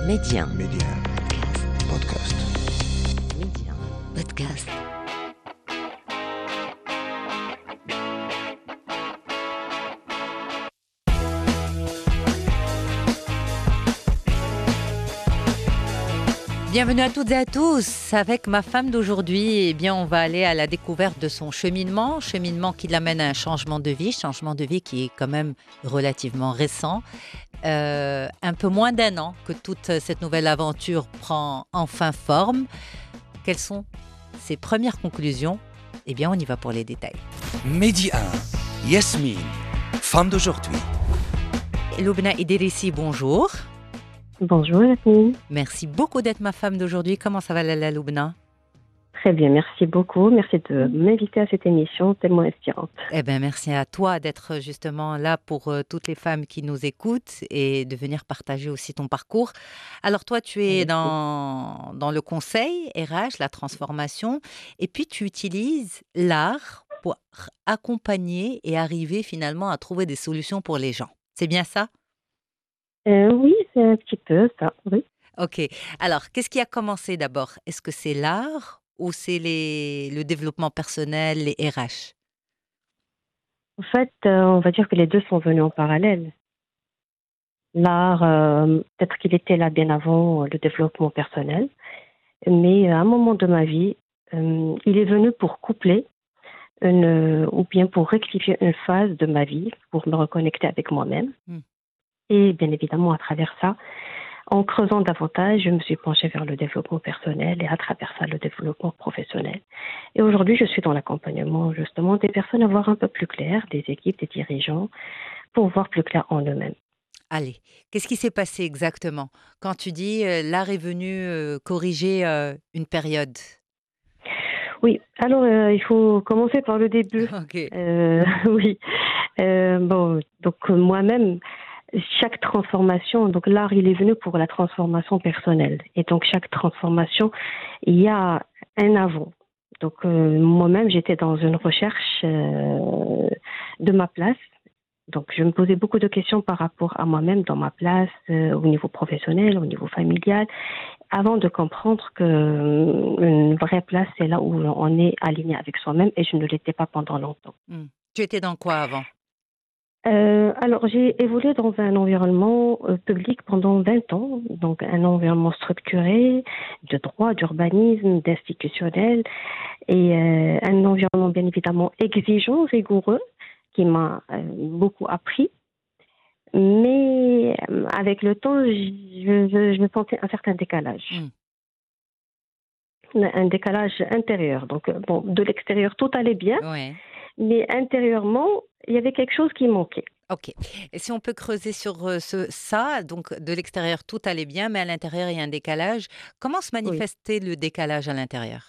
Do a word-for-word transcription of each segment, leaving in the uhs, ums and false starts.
Média. Média. Podcast. Média. Podcast. Bienvenue à toutes et à tous. Avec ma femme d'aujourd'hui, eh bien, on va aller à la découverte de son cheminement, cheminement qui l'amène à un changement de vie, changement de vie qui est quand même relativement récent. Euh, un peu moins d'un an que toute cette nouvelle aventure prend enfin forme. Quelles sont ses premières conclusions? Eh bien, on y va pour les détails. Midi un. Yasmine, femme d'aujourd'hui. Loubna Idrissi, bonjour. Bonjour Yasmine. Merci beaucoup d'être ma femme d'aujourd'hui. Comment ça va, Lala Loubna? Très bien, merci beaucoup. Merci de m'inviter à cette émission tellement inspirante. Eh bien, merci à toi d'être justement là pour euh, toutes les femmes qui nous écoutent et de venir partager aussi ton parcours. Alors toi, tu es Merci. dans, dans le conseil R H, la transformation, et puis tu utilises l'art pour accompagner et arriver finalement à trouver des solutions pour les gens. C'est bien ça? Euh, oui, c'est un petit peu ça, oui. Ok. Alors, qu'est-ce qui a commencé d'abord? Est-ce que c'est l'art ou c'est les, le développement personnel, les R H? En fait, euh, on va dire que les deux sont venus en parallèle. L'art, euh, peut-être qu'il était là bien avant euh, le développement personnel, mais à un moment de ma vie, euh, il est venu pour coupler une, euh, ou bien pour rectifier une phase de ma vie, pour me reconnecter avec moi-même. Hmm. Et bien évidemment, à travers ça, en creusant davantage, je me suis penchée vers le développement personnel et à travers ça, le développement professionnel. Et aujourd'hui, je suis dans l'accompagnement justement des personnes à voir un peu plus clair, des équipes, des dirigeants, pour voir plus clair en eux-mêmes. Allez, qu'est-ce qui s'est passé exactement quand tu dis euh, l'art est venu euh, corriger euh, une période? Oui, alors euh, il faut commencer par le début. Ok. Euh, oui. Euh, bon, donc euh, moi-même, chaque transformation, donc l'art, il est venu pour la transformation personnelle. Et donc chaque transformation, il y a un avant. Donc euh, moi-même, j'étais dans une recherche euh, de ma place. Donc je me posais beaucoup de questions par rapport à moi-même, dans ma place, euh, au niveau professionnel, au niveau familial, avant de comprendre que euh, une vraie place, c'est là où on est aligné avec soi-même, et je ne l'étais pas pendant longtemps. Hmm. Tu étais dans quoi avant? Euh, alors, j'ai évolué dans un environnement euh, public pendant vingt ans, donc un environnement structuré de droit, d'urbanisme, d'institutionnel, et euh, un environnement bien évidemment exigeant, rigoureux, qui m'a euh, beaucoup appris. Mais euh, avec le temps, je, je, je me sentais un certain décalage. Hmm. Un décalage intérieur. Donc, euh, bon, de l'extérieur, tout allait bien, Ouais. mais intérieurement, il y avait quelque chose qui manquait. Ok. Et si on peut creuser sur euh, ce, ça, donc de l'extérieur tout allait bien, mais à l'intérieur il y a un décalage. Comment se Oui. manifestait le décalage à l'intérieur?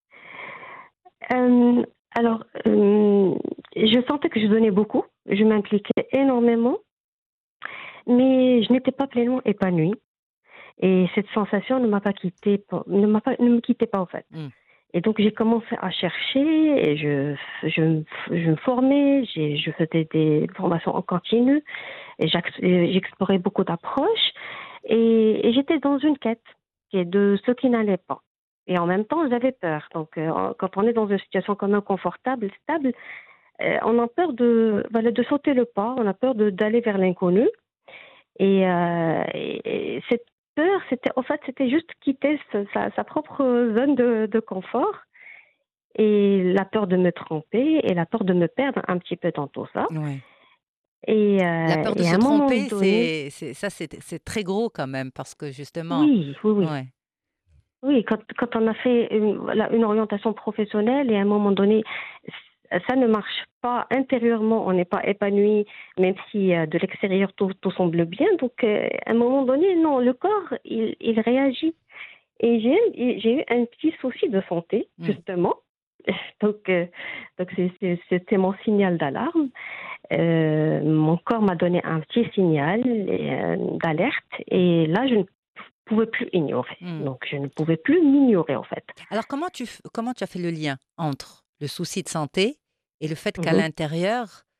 Euh, alors, euh, je sentais que je donnais beaucoup, je m'impliquais énormément, mais je n'étais pas pleinement épanouie. Et cette sensation ne m'a pas quittée, ne m'a pas, ne me quittait pas en fait. Hmm. Et donc j'ai commencé à chercher, et je, je, je me formais, j'ai, je faisais des formations en continu, et j'ax- et j'explorais beaucoup d'approches, et, et j'étais dans une quête qui est de ce qui n'allait pas. Et en même temps, j'avais peur. Donc, euh, quand on est dans une situation quand même confortable, stable, euh, on a peur de, voilà, de sauter le pas, on a peur de, d'aller vers l'inconnu. Et, euh, et, et cette peur, c'était, en fait, c'était juste quitter sa, sa, sa propre zone de, de confort, et la peur de me tromper et la peur de me perdre un petit peu dans tout ça. Ouais. Et, La euh, peur de et à se un moment tromper, donné, c'est, c'est, ça c'est, c'est très gros quand même, parce que justement, oui, oui, oui. ouais. Oui, quand, quand on a fait une, voilà, une orientation professionnelle, et à un moment donné, ça ne marche pas intérieurement, on n'est pas épanoui, même si euh, de l'extérieur tout, tout semble bien. Donc, euh, à un moment donné, non, le corps, il, il réagit. Et j'ai, et j'ai eu un petit souci de santé, Hmm. justement. Donc, euh, donc c'est, c'est- c'était mon signal d'alarme. Euh, mon corps m'a donné un petit signal euh, d'alerte, et là, je ne pouvais plus ignorer. Hmm. Donc, je ne pouvais plus m'ignorer, en fait. Alors comment tu, f- comment tu as fait le lien entre le souci de santé et le fait qu'à Mhm. l'intérieur,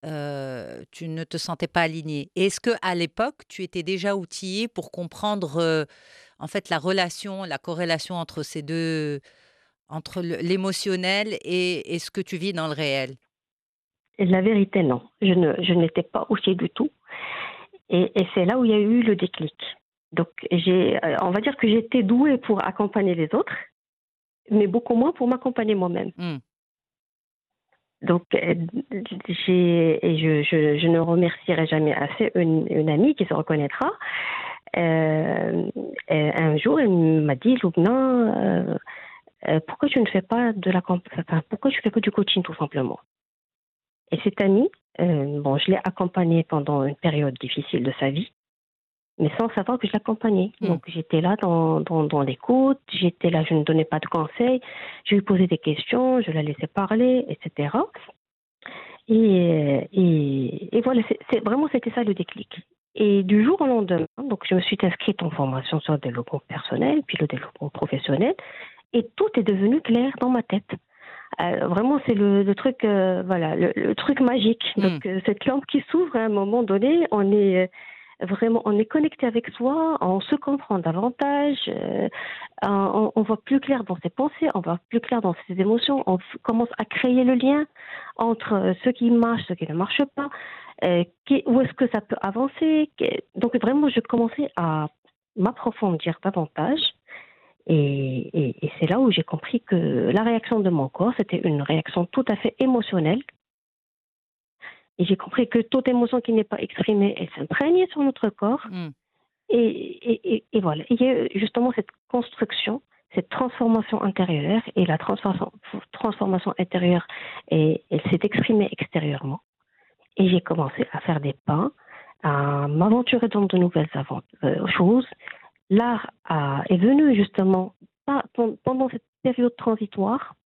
heu, tu ne te sentais pas aligné. Est-ce qu'à l'époque, tu étais déjà outillé pour comprendre, heu, en fait, la relation, la corrélation entre ces deux, entre le l'émotionnel et et ce que tu vis dans le réel? Et la vérité, non. Je ne je n'étais pas outillée du tout et et c'est là où il y a eu le déclic. Donc j'ai, heu, on va dire que j'étais douée pour accompagner les autres, mais beaucoup moins pour m'accompagner moi-même. Mmh. Donc, heu, j'ai et je je je ne remercierai jamais assez une une amie qui se reconnaîtra. Hem, heu, un jour, elle m'a dit: «Loubna, heu heu, pourquoi tu ne fais pas de la camp enfin, pourquoi tu fais que du coaching tout simplement?» Et cette amie, heu, bon, je l'ai accompagnée pendant une période difficile de sa vie, mais sans savoir que je l'accompagnais. Mmh. Donc j'étais là dans dans dans l'écoute, j'étais là, je ne donnais pas de conseils, je lui posais des questions, je la laissais parler et cetera. Et et et voilà, c'est c'est vraiment c'était ça le déclic. Et du jour au lendemain, donc je me suis inscrite en formation sur le développement personnel, puis le développement professionnel, et tout est devenu clair dans ma tête. Heu, vraiment, c'est le le truc, heu, voilà, le le truc magique. Donc, Mmh. heu, cette lampe qui s'ouvre à un moment donné, on est, heu, vraiment on est connecté avec soi, on se comprend davantage, heu, on on voit plus clair dans ses pensées, on voit plus clair dans ses émotions, on f commence à créer le lien entre, heu, ce qui marche, ce qui ne marche pas, heu, qui où est-ce que ça peut avancer, qu'est donc vraiment je commençais à m'approfondir davantage et et et c'est là où j'ai compris que la réaction de mon corps, c'était une réaction tout à fait émotionnelle et j'ai compris que toute émotion qui n'est pas exprimée, elle s'imprègne sur notre corps Mmh. et et et et voilà. Il y a eu justement cette construction, cette transformation intérieure et la transformation transformation intérieure et elle s'est exprimée extérieurement et j'ai commencé à faire des pas, à m'aventurer dans de nouvelles avant heu, choses. L'art a est venu justement pas pen pendant cette période transitoire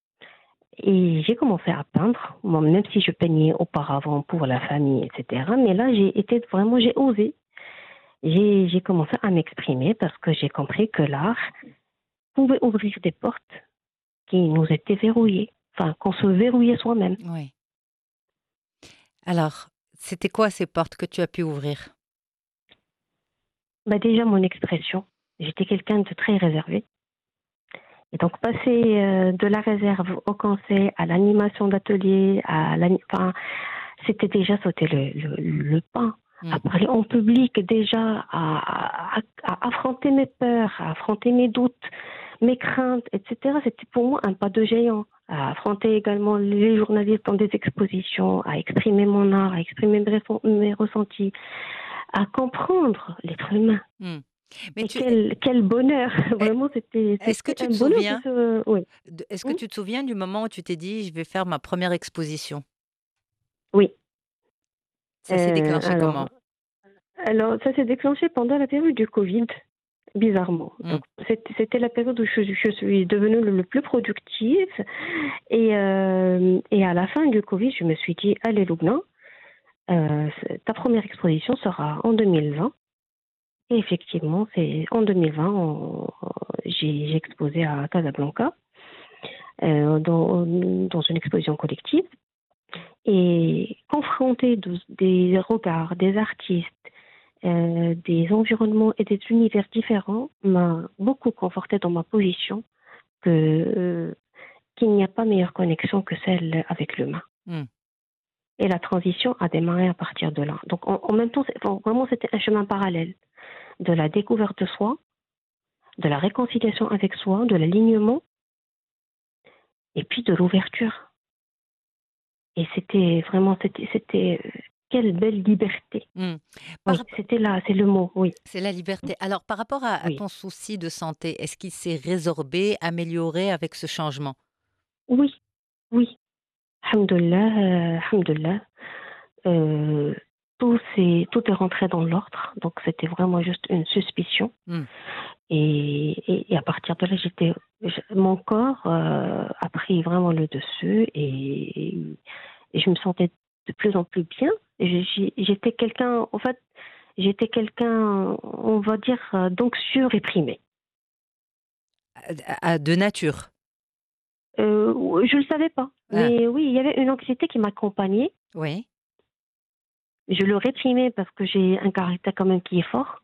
et j'ai commencé à peindre, moi, même si je peignais auparavant pour la famille et cetera, mais là, j'ai été vraiment j'ai osé. J'ai j'ai commencé à m'exprimer parce que j'ai compris que l'art pouvait ouvrir des portes qui nous étaient verrouillées, enfin, qu'on se verrouillait soi-même. Oui. Alors, c'était quoi ces portes que tu as pu ouvrir? Bah, déjà mon expression, j'étais quelqu'un de très réservé et donc passer, heu, de la réserve au conseil, à l'animation d'atelier, à l'ani enfin, c'était déjà sauter le le le pas, à Mmh. parler en public déjà, à à à affronter mes peurs, à affronter mes doutes, mes craintes et cetera. C'était pour moi un pas de géant. À affronter également les journalistes dans des expositions, à exprimer mon art, à exprimer mes ressen mes ressentis, à comprendre l'être humain. Mmh. Mais Et tu quel quel bonheur! est Vraiment, c'était est-ce que c'était tu un te bonheur de souviens se oui. de est-ce que Mmh? tu te souviens du moment où tu t'es dit: «Je vais faire ma première exposition»? Oui. Ça s'est Heu, déclenché alors comment? alors ça s'est déclenché pendant la période du covid, bizarrement. Mmh. Donc c'était c'était la période où je je suis devenue le le plus productive et hem et à la fin du covid, je me suis dit: «Allez Loubna, heu, c ta première exposition sera en deux mille vingt» et effectivement, c'est en deux mille vingt, on j'ai j'ai exposé à Casablanca, heu, dans dans une exposition collective et confrontée de des regards des artistes, heu, des environnements et des univers différents m'a beaucoup confortée dans ma position que, heu, qu'il n'y a pas meilleure connexion que celle avec l'humain Mmh. et la transition a démarré à partir de là. Donc en en même temps, c'est enfin, vraiment c'était un chemin parallèle de la découverte de soi, de la réconciliation avec soi, de l'alignement et puis de l'ouverture et c'était vraiment c'était c'était, heu, quelle belle liberté. Mmh. Par Oui, rap c'était là, c'est le mot, oui. C'est la liberté. Alors par rapport à à Oui. ton souci de santé, est-ce qu'il s'est résorbé, amélioré avec ce changement? Oui, oui. Alhamdoulilah, heu, alhamdoulilah. Heu, tout s'est tout est rentré dans l'ordre, donc c'était vraiment juste une suspicion Mmh. et et et à partir de là, j'étais je mon corps, heu, a pris vraiment le dessus et et je me sentais de plus en plus bien. Et j'ai j'ai j'étais quelqu'un en fait, j'étais quelqu'un, on va dire, heu, d'anxieux réprimé. À à de nature? Heu, ou je le savais pas, Ah, mais oui, il y avait une anxiété qui m'accompagnait. oui. Je le réprimais parce que j'ai un caractère quand même qui est fort.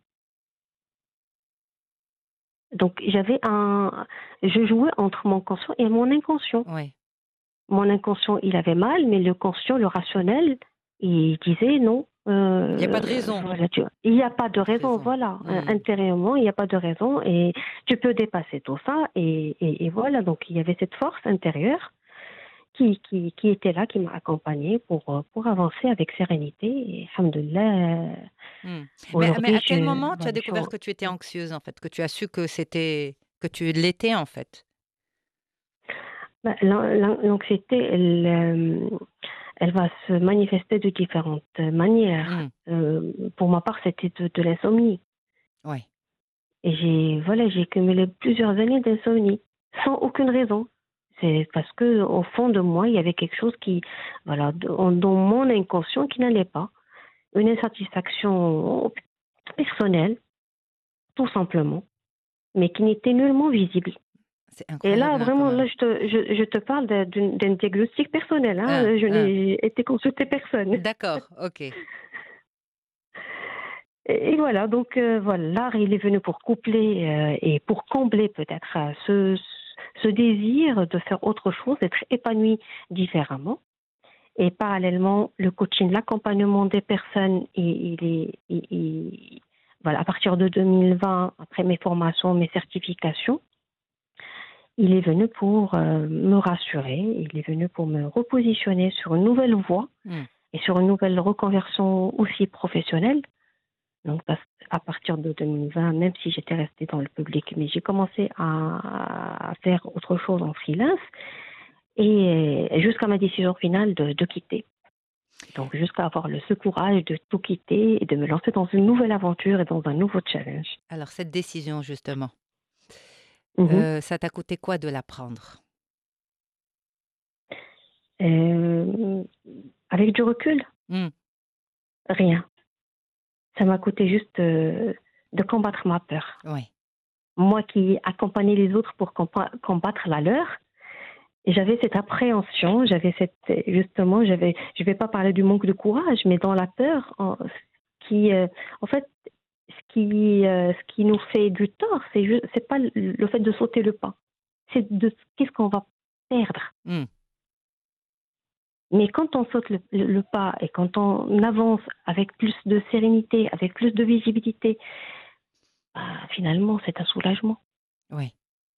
Donc j'avais un, je jouais entre mon conscient et mon inconscient. Oui. Mon inconscient, il avait mal, mais le conscient, le rationnel, il disait non. Il n'y a pas de euh, raison. voilà, tu vois. Il n'y a pas de Pas de raison, raison. voilà. Euh, Hmm. Intérieurement, il n'y a pas de raison et tu peux dépasser tout ça. Et, et, et voilà, donc il y avait cette force intérieure qui, qui, qui était là, qui m'a accompagnée pour, euh, pour avancer avec sérénité. Et alhamdoulilah, Hmm. Mais, mais aujourd'hui, à quel je, moment tu as voilà, je suis découvert en- que tu étais anxieuse, en fait, que tu as su que c'était, que tu l'étais, en fait? bah, l'an- l'an- l'anxiété, elle, euh, elle va se manifester de différentes manières. Hmm. Euh, pour ma part, c'était de, de l'insomnie. Oui. Et j'ai voilà, j'ai cumulé plusieurs années d'insomnie sans aucune raison. C'est parce que au fond de moi, il y avait quelque chose qui, voilà, dans dans mon inconscient qui n'allait pas. Une insatisfaction personnelle, tout simplement, mais qui n'était nullement visible. C'est Et là, incroyable, hein, quand vraiment, là, même. je te, je, je te parle d'un d'un- d'un diagnostic personnel. Hein. Hein, Je hein. n'ai été consultée personne. D'accord, ok. Et, et voilà, donc euh, voilà, l'art, il est venu pour coupler euh, et pour combler peut-être euh, ce, ce désir de faire autre chose, d'être épanoui différemment. Et parallèlement, le coaching, l'accompagnement des personnes, il, il est, il- il- voilà, à partir de deux mille vingt, après mes formations, mes certifications, il est venu pour euh, me rassurer, il est venu pour me repositionner sur une nouvelle voie Hmm. et sur une nouvelle reconversion aussi professionnelle. Donc, parce- à partir de deux mille vingt, même si j'étais restée dans le public, mais j'ai commencé à, à faire autre chose en freelance et jusqu'à ma décision finale de, de quitter. Donc, jusqu'à avoir le ce courage de tout quitter et de me lancer dans une nouvelle aventure et dans un nouveau challenge. Alors, cette décision, justement, Mhm. euh, ça t'a coûté quoi de la prendre? Euh, avec du recul, Hmm. rien. Ça m'a coûté juste euh, de combattre ma peur. Oui. Moi qui accompagnais les autres pour compa- combattre la leur, et j'avais cette appréhension, j'avais cette justement, j'avais, je vais pas parler du manque de courage, mais dans la peur, en, ce qui, euh, en fait, ce qui, euh, ce qui nous fait du tort, c'est ju- c'est pas le le fait de sauter le pas, c'est de qu'est-ce qu'on va perdre. Hmm. Mais quand on saute le, le- le pas et quand on avance avec plus de sérénité, avec plus de visibilité, bah, finalement, c'est un soulagement. Oui.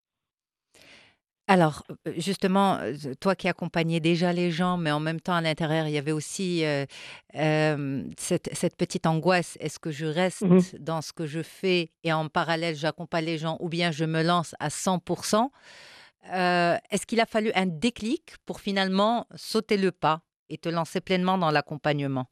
Alors, heu, justement, heu, toi qui accompagnais déjà les gens, mais en même temps à l'intérieur, il y avait aussi, heu, hem, cette cette petite angoisse. Est-ce que je Mhm. reste dans ce que je fais et en parallèle j'accompagne les gens ou bien je me lance à cent pour cent? Heu, est-ce qu'il a fallu un déclic pour finalement sauter le pas et te lancer pleinement dans l'accompagnement?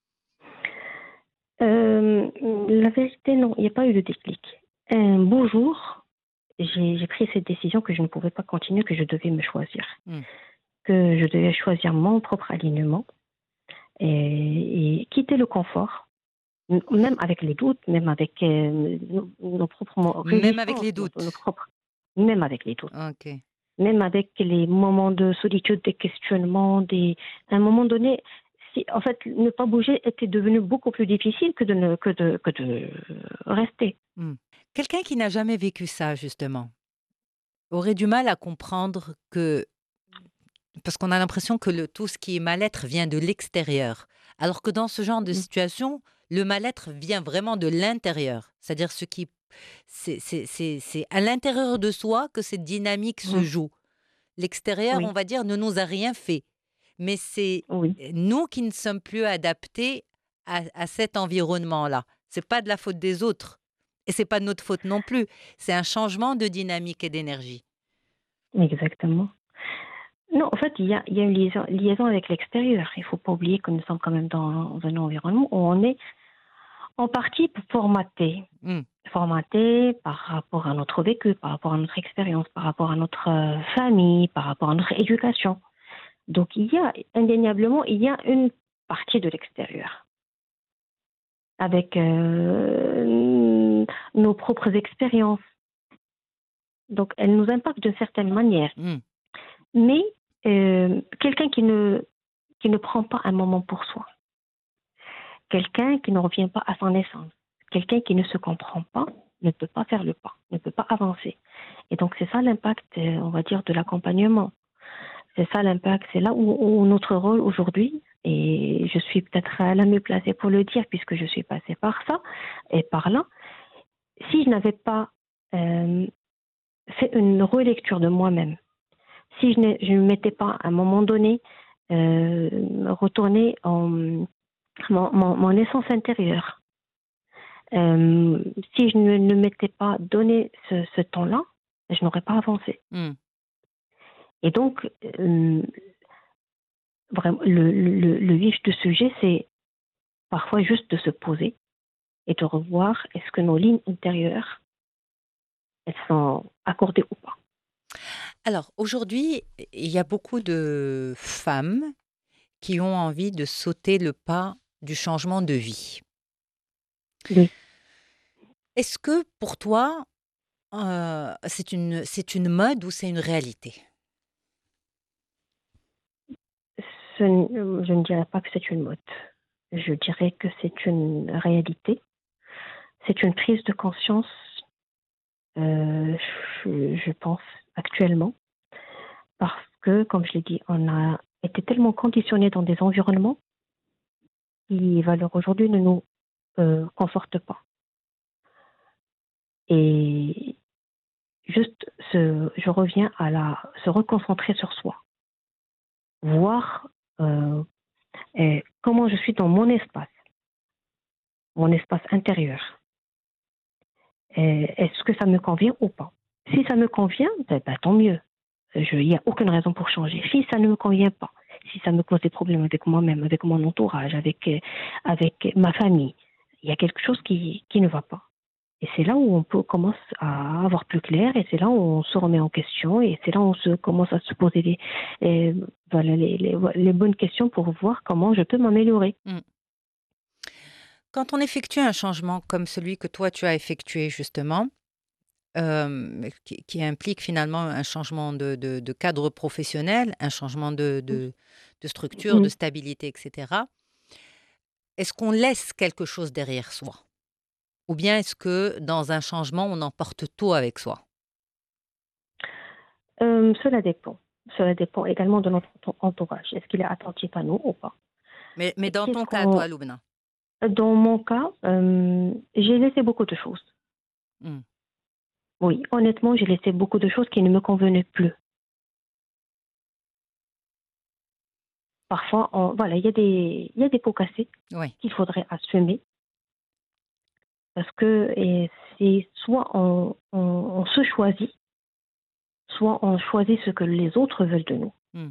Euh, la vérité, non, il n'y a pas eu de déclic. Un beau jour, j'ai j'ai pris cette décision que je ne pouvais pas continuer, que je devais me choisir, Mmh. que je devais choisir mon propre alignement et, et quitter le confort, m- même avec les doutes, même avec euh, nos, nos propres mo- Même avec résistances, les nos, nos doutes? propres, même avec les doutes, OK. même avec les moments de solitude, des questionnements, des, à un moment donné, si, en fait, ne pas bouger était devenu beaucoup plus difficile que de, ne, que de, que de rester. Mmh. Quelqu'un qui n'a jamais vécu ça justement, aurait du mal à comprendre que parce qu'on a l'impression que le tout ce qui est mal-être vient de l'extérieur. Alors que dans ce genre de situation, le mal-être vient vraiment de l'intérieur. C'est-à-dire ce qui c'est c'est c'est c'est à l'intérieur de soi que cette dynamique se Mhm. joue. L'extérieur, on Oui, va dire, ne nous a rien fait. Mais c'est oui, nous qui ne sommes plus adaptés à à cet environnement-là. C'est pas de la faute des autres et c'est pas de notre faute non plus. C'est un changement de dynamique et d'énergie. exactement. Non, en fait, il y a, il y a une liaison, liaison avec l'extérieur. Il ne faut pas oublier que nous sommes quand même dans un environnement où on est en partie formaté. Mmh. Formaté par rapport à notre vécu, par rapport à notre expérience, par rapport à notre euh, famille, par rapport à notre éducation. Donc, il y a indéniablement, il y a une partie de l'extérieur avec euh, nos propres expériences. Donc, elles nous impactent d'une certaine manière. Mmh. Mais euh, quelqu'un qui ne, qui ne prend pas un moment pour soi, quelqu'un qui ne revient pas à son essence. Quelqu'un qui ne se comprend pas ne peut pas faire le pas, ne peut pas avancer. Et donc, c'est ça l'impact, euh, on va dire, de l'accompagnement. C'est ça l'impact, c'est là où, où notre rôle aujourd'hui, et je suis peut-être la mieux placée pour le dire puisque je suis passée par ça et par là, si je n'avais pas euh, fait une relecture de moi-même, si je ne, je ne m'étais pas à un moment donné euh, retournée en mon, mon, mon essence intérieure, euh, si je ne, ne m'étais pas donné ce, ce temps-là, je n'aurais pas avancé. Mm. Et donc, euh, vraiment, le, le, le vif du sujet, c'est parfois juste de se poser et de revoir est-ce que nos lignes intérieures, elles sont accordées ou pas. Alors, aujourd'hui, il y a beaucoup de femmes qui ont envie de sauter le pas du changement de vie. Oui. Est-ce que pour toi, euh, c'est une, c'est une mode ou c'est une réalité? Ce n- je ne dirais pas que c'est une mode. Je dirais que c'est une réalité. C'est une prise de conscience, euh, je, je pense, actuellement. Parce que, comme je l'ai dit, on a été tellement conditionnés dans des environnements qui, valeurs aujourd'hui, ne nous euh, confortent pas. Et juste, se, je reviens à la, se reconcentrer sur soi. Voir euh, eh, comment je suis dans mon espace, mon espace intérieur. Eh, est-ce que ça me convient ou pas? Si ça me convient, ben, ben, tant mieux. Il n'y a aucune raison pour changer. Si ça ne me convient pas, si ça me cause des problèmes avec moi-même, avec mon entourage, avec, euh, avec ma famille, il y a quelque chose qui, qui ne va pas. Et c'est là où on peut, commence à avoir plus clair, et c'est là où on se remet en question, et c'est là où on se, commence à se poser les, les, voilà, les, les, les bonnes questions pour voir comment je peux m'améliorer. Mm. Quand on effectue un changement comme celui que toi tu as effectué justement, euh, qui, qui implique finalement un changement de, de- de cadre professionnel, un changement de, de- de structure, de Mm. stabilité, et cetera, est-ce qu'on laisse quelque chose derrière soi? Ou bien est-ce que dans un changement, on emporte tout avec soi? Euh, cela dépend. Cela dépend également de notre entourage. Est-ce qu'il est attentif à nous ou pas? Mais, mais dans Qu'est-ce ton cas, qu'on, toi, Loubna. dans mon cas, euh, j'ai laissé beaucoup de choses. Hmm. Oui, honnêtement, j'ai laissé beaucoup de choses qui ne me convenaient plus. Parfois, on- voilà, il y a des, il y a des pots cassés Oui. qu'il faudrait assumer parce que et c'est soit on, on, on se choisit, soit on choisit ce que les autres veulent de nous. Hmm.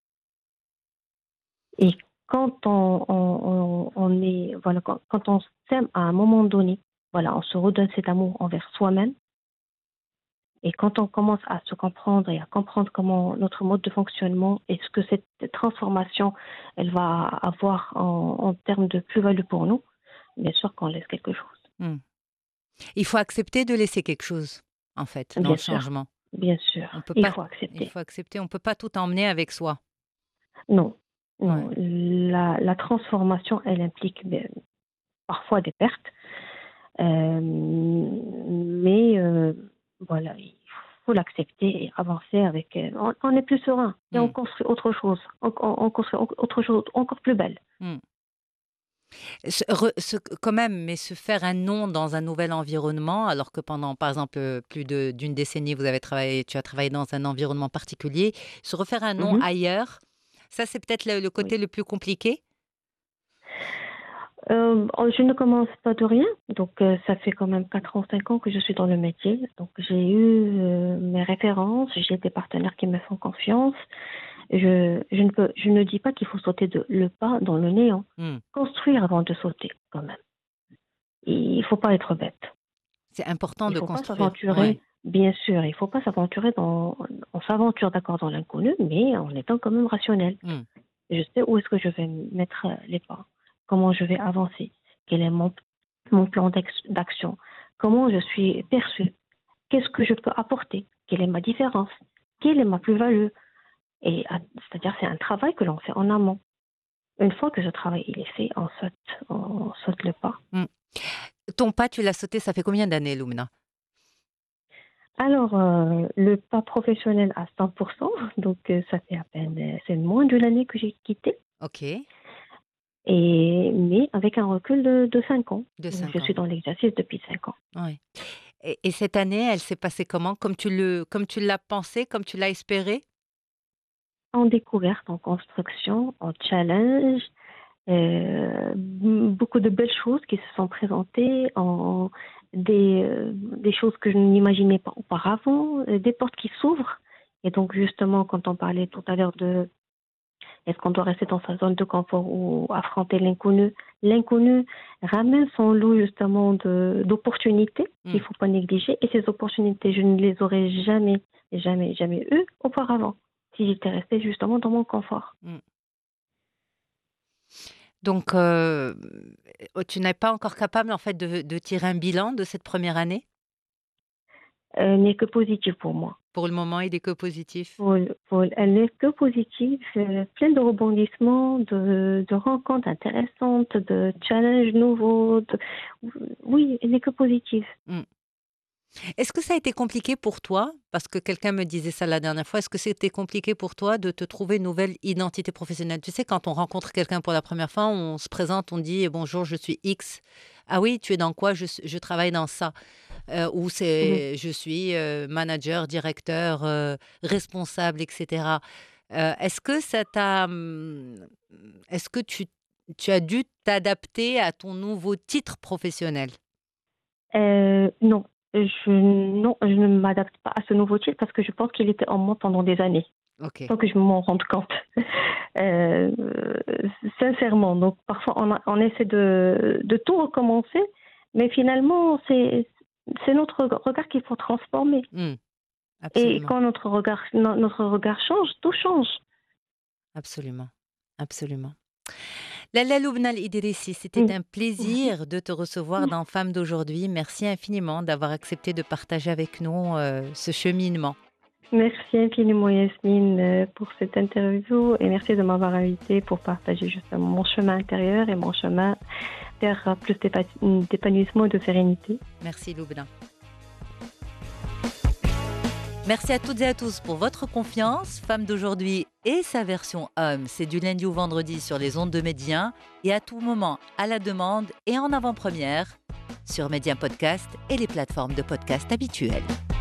Et quand on, on, on, on est, voilà, quand, quand on s'aime à un moment donné, voilà, on se redonne cet amour envers soi-même. Et quand on commence à se comprendre et à comprendre comment notre mode de fonctionnement et ce que cette transformation elle va avoir en, en termes de plus-value pour nous, bien sûr qu'on laisse quelque chose. Hmm. Il faut accepter de laisser quelque chose, en fait, dans Bien le sûr, changement. bien On sûr, peut il pas, faut il accepter. faut accepter, on peut pas tout emmener avec soi. Non, Ouais. non, la, la transformation, elle implique ben, parfois des pertes, euh, mais euh, voilà, il faut l'accepter et avancer avec. euh, on, on est plus serein et on Hmm. construit autre chose, on, on- on construit autre chose encore plus belle. Hmm. Se- re- se- quand même, mais se faire un nom dans un nouvel environnement, alors que pendant, par exemple, euh, plus de- d'une décennie, vous avez travaillé, tu as travaillé dans un environnement particulier, se refaire un nom Mhm, ailleurs, ça, c'est peut-être le, le oui. côté le plus compliqué. Euh, oh, je ne commence pas de rien, donc euh, ça fait quand même quatre ans, cinq ans que je suis dans le métier. Donc j'ai eu euh, mes références, j'ai des partenaires qui me font confiance. Je, je, ne peux, je ne dis pas qu'il faut sauter de, le pas dans le néant. Hmm. Construire avant de sauter, quand même. Il ne faut pas être bête. C'est important Il de ne faut pas construire. Ouais. s'aventurer, bien sûr, il ne faut pas s'aventurer dans... On s'aventure d'accord dans l'inconnu, mais en étant quand même rationnel. Hmm. Je sais où est-ce que je vais mettre les pas, comment je vais avancer, quel est mon, mon plan d'ac- d'action, comment je suis perçue, qu'est-ce que je peux apporter, quelle est ma différence, quelle est ma plus-value. Et à- c'est-à-dire c'est un travail que l'on fait en amont. Une fois que ce travail il est fait, on saute, on saute le pas. Mmh. Ton pas, tu l'as sauté, ça fait combien d'années, Lumna? Alors, euh, le pas professionnel à cent pour cent, donc euh, ça fait à peine, euh, c'est moins d'une année que j'ai quitté, Ok, et, mais avec un recul de, de cinq ans. de Donc, cinq je ans. suis dans l'exercice depuis cinq ans. Ouais. Et, et cette année, elle s'est passée comment? Comme tu le, comme tu l'as pensé, comme tu l'as espéré? En découverte, en construction, en challenge, euh, m- beaucoup de belles choses qui se sont présentées, en des, euh, des choses que je n'imaginais pas auparavant, euh, des portes qui s'ouvrent. Et donc, justement, quand on parlait tout à l'heure de est-ce qu'on doit rester dans sa zone de confort ou affronter l'inconnu, l'inconnu ramène son lot justement de, d'opportunités qu'il Hmm. ne faut pas négliger. Et ces opportunités, je ne les aurais jamais, jamais, jamais eues auparavant si j'étais restée justement dans mon confort. Hmm. Donc, euh, euh, tu n'es pas encore capable en fait de, de tirer un bilan de cette première année? Elle n'est que positive pour moi. Pour le moment, il est que positif. Pour, pour- elle n'est que positive, euh, pleine de rebondissements, de, de rencontres intéressantes, de challenges nouveaux. de- Oui, elle n'est que positive. Hmm. Est-ce que ça a été compliqué pour toi? Parce que quelqu'un me disait ça la dernière fois. Est-ce que c'était compliqué pour toi de te trouver une nouvelle identité professionnelle? Tu sais, quand on rencontre quelqu'un pour la première fois, on se présente, on dit: «Bonjour, je suis X». «Ah oui, tu es dans quoi?» «Je s je travaille dans ça». Heu, ou Mhm. c'est: «Je suis, heu, manager, directeur, heu, responsable» et cetera. Heu, est-ce que ça t'a, mmh, est-ce que tu tu as dû t'adapter à ton nouveau titre professionnel? Euh, non, je, non, je ne m'adapte pas à ce nouveau titre parce que je pense qu'il était en moi pendant des années, OK. sans que je m'en rende compte. Euh, sincèrement, donc parfois on, a- on essaie de, de tout recommencer, mais finalement c'est c'est notre regard qu'il faut transformer. Mmh. Et Absolument. quand notre regard, no- notre regard change, tout change. Absolument, absolument. Lalla Loubna El Idrissi, c'était Mm. un plaisir de te recevoir dans Femmes d'aujourd'hui. Merci infiniment d'avoir accepté de partager avec nous euh, ce cheminement. Merci infiniment Yasmine euh, pour cette interview et merci de m'avoir invité pour partager justement mon chemin intérieur et mon chemin vers plus d'épa- d'épanouissement et de sérénité. Merci Loubna. Merci à toutes et à tous pour votre confiance. Femme d'aujourd'hui et sa version homme, c'est du lundi au vendredi sur les ondes de Média et à tout moment à la demande et en avant-première sur Média Podcast et les plateformes de podcast habituelles.